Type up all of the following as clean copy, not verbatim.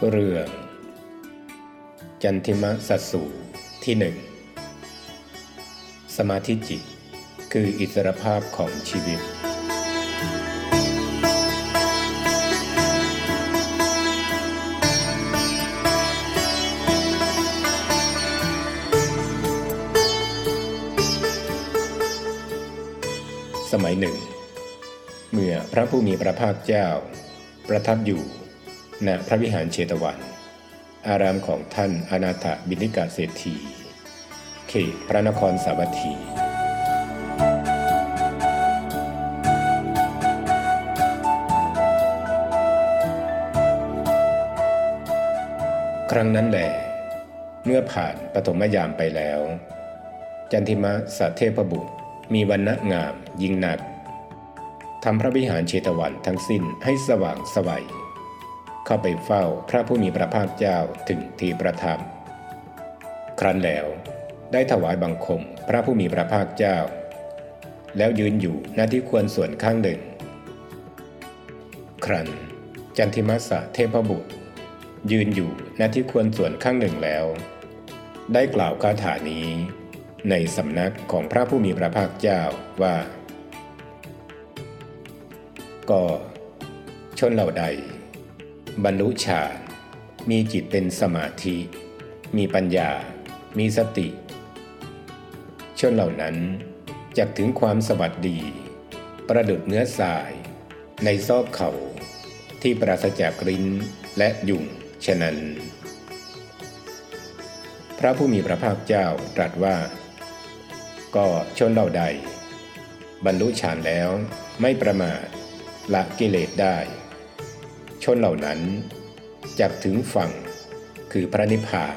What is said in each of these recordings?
เรื่องจันทิมสัสสูที่หนึ่งสมาธิจิตคืออิสรภาพของชีวิตสมัยหนึ่งเมื่อพระผู้มีพระภาคเจ้าประทับอยู่ณพระวิหารเชตวันอารามของท่านอนาถบิณฑิกเศรษฐีเขตพระนครสาวัตถี ครั้งนั้นแหละเมื่อผ่านปฐมยามไปแล้วจันทิมสัเทพบุตรมีวรรณะงามยิ่งนักทำพระวิหารเชตวันทั้งสิ้นให้สว่างไสวเข้าไปเฝ้าพระผู้มีพระภาคเจ้าถึงที่ประทับครั้นแล้วได้ถวายบังคมพระผู้มีพระภาคเจ้าแล้วยืนอยู่ณที่ควรส่วนข้างหนึ่งครั้นจันทิมสัเทพบุตรยืนอยู่ณที่ควรส่วนข้างหนึ่งแล้วได้กล่าวคาถานี้ในสำนักของพระผู้มีพระภาคเจ้าว่าก็ชนเหล่าใดบรรลุฌานมีจิตเป็นสมาธิมีปัญญามีสติชนเหล่านั้นจักถึงความสวัสดีประดุจเนื้อทรายในซอกเขาที่ปราศจากริ้นและยุงฉะนั้นพระผู้มีพระภาคเจ้าตรัสว่าก็ชนเหล่าใดบรรลุฌานแล้วไม่ประมาทละกิเลสได้ชนเหล่านั้นจักถึงฝั่งคือพระนิพพาน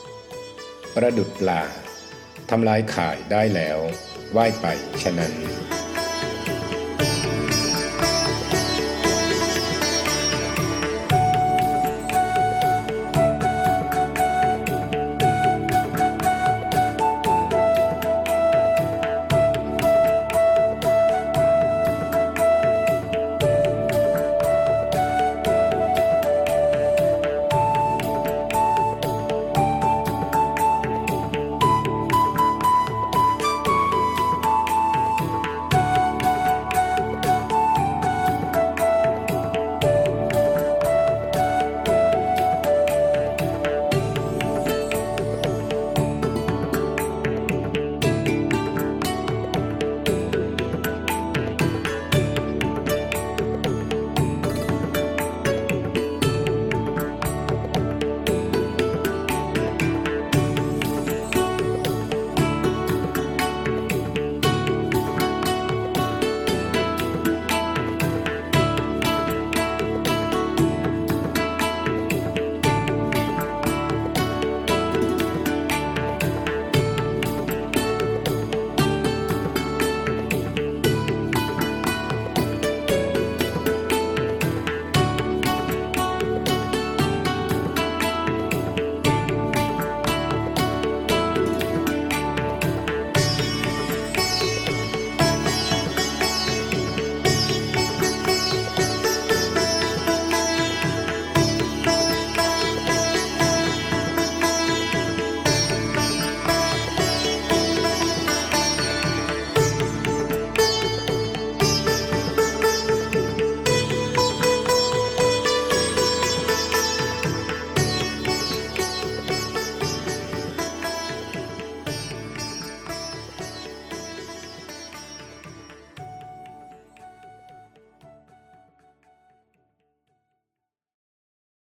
ประดุจปลาทำลายข่ายได้แล้วว่ายไปฉะนั้น